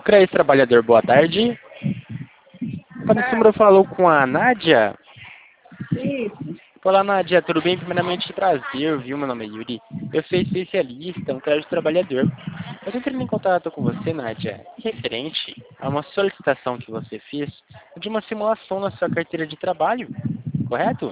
Crédito Trabalhador, boa tarde. Esse número falou com a Nádia? Isso. Olá, Nádia, tudo bem? Primeiramente, prazer, viu? Meu nome é Yuri. Eu sou especialista no Crédito Trabalhador. Eu tô entrando em contato com você, Nádia, referente a uma solicitação que você fez de uma simulação na sua carteira de trabalho, correto?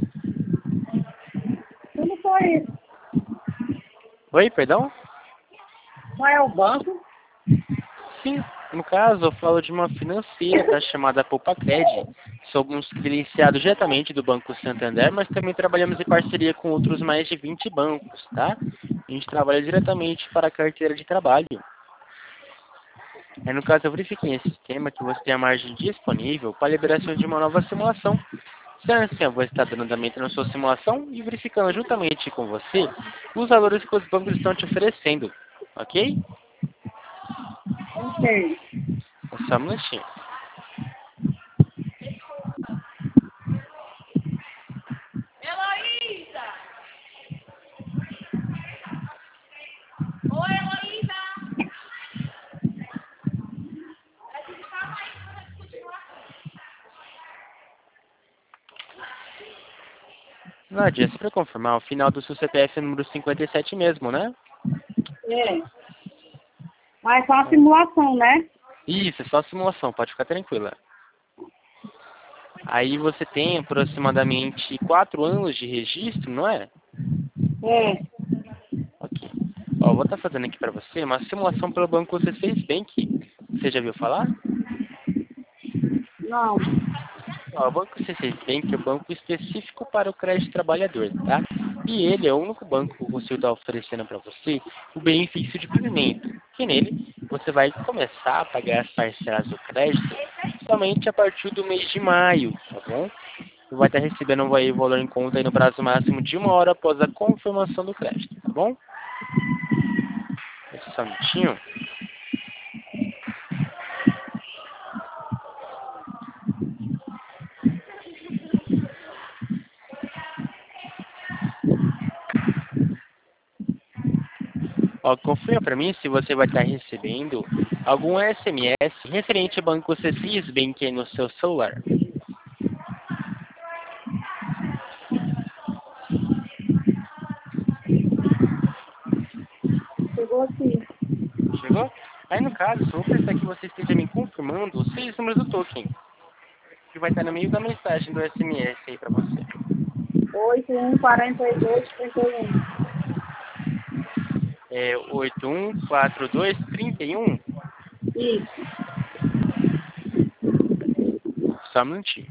Tudo foi isso. Oi, perdão? Não é o banco? Sim, no caso, eu falo de uma financeira, tá, chamada Poupacred. Somos credenciados diretamente do Banco Santander, mas também trabalhamos em parceria com outros mais de 20 bancos, tá? A gente trabalha diretamente para a carteira de trabalho. Aí, no caso, eu verifiquei nesse sistema que você tem a margem disponível para a liberação de uma nova simulação. Sendo assim, eu vou estar dando andamento na sua simulação e verificando juntamente com você os valores que os bancos estão te oferecendo, ok? Ok. Só um minutinho. Heloísa! Oi, Heloísa! A gente fala aí quando a gente continuar. Nádia, só para confirmar, o final do seu CPF é número 57 mesmo, né? É. Mas só uma simulação, né? Isso, é só simulação, pode ficar tranquila. Aí você tem aproximadamente 4 anos de registro, não é? É. Ok. Ó, eu vou estar fazendo aqui para você uma simulação pelo Banco C6 Bank. Você já viu falar? Não. Ó, o Banco C6 Bank é um banco específico para o crédito trabalhador, tá? E ele é o único banco que você está oferecendo para você o benefício de pagamento. Que nele você vai começar a pagar as parcelas do crédito somente a partir do mês de maio, tá bom? E vai estar recebendo o valor em conta aí no prazo máximo de 1 hora após a confirmação do crédito, tá bom? Só um minutinho. Ó, confirma para mim se você vai estar recebendo algum SMS referente ao Banco C6 Bank aí no seu celular. Chegou aqui. Chegou? Aí no caso, eu vou precisar que você esteja me confirmando os 6 números do token, que vai estar no meio da mensagem do SMS aí para você. 814231. É 814231. Isso. Só um minutinho.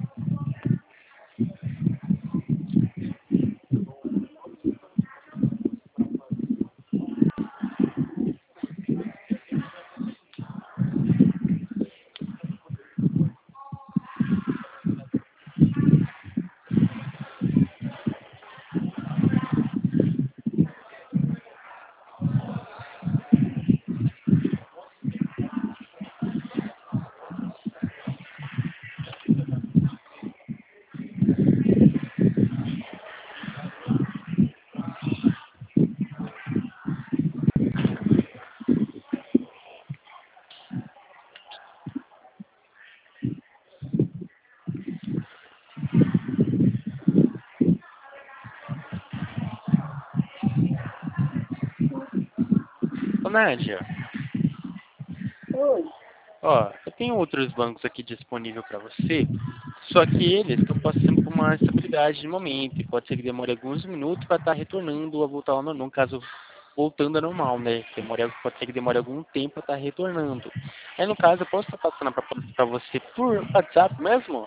Ô, Nádia, Oi. ó, eu tenho outros bancos aqui disponível para você, só que eles estão passando por uma instabilidade de momento, e pode ser que demore alguns minutos para estar retornando a voltar ao normal, no caso, voltando ao normal, né? Pode ser que demore algum tempo para estar retornando. Aí, no caso, eu posso estar passando para você por WhatsApp mesmo?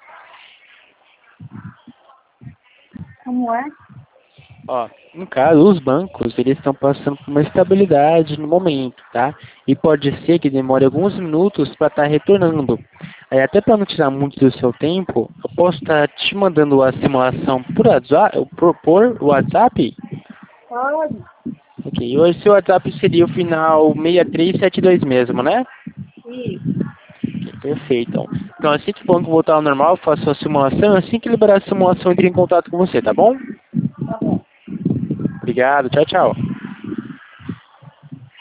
Como é? Ó, no caso, os bancos, eles estão passando por uma estabilidade no momento, tá? E pode ser que demore alguns minutos para estar retornando. Aí, até para não tirar muito do seu tempo, eu posso estar te mandando a simulação por WhatsApp? Por WhatsApp? Pode. Ok, hoje seu WhatsApp seria o final 6372 mesmo, né? Isso. Ok, perfeito. Então, assim que o banco voltar ao normal, eu faço a simulação. Assim que liberar a simulação, eu entre em contato com você, tá bom? Tá bom. Obrigado, tchau, tchau.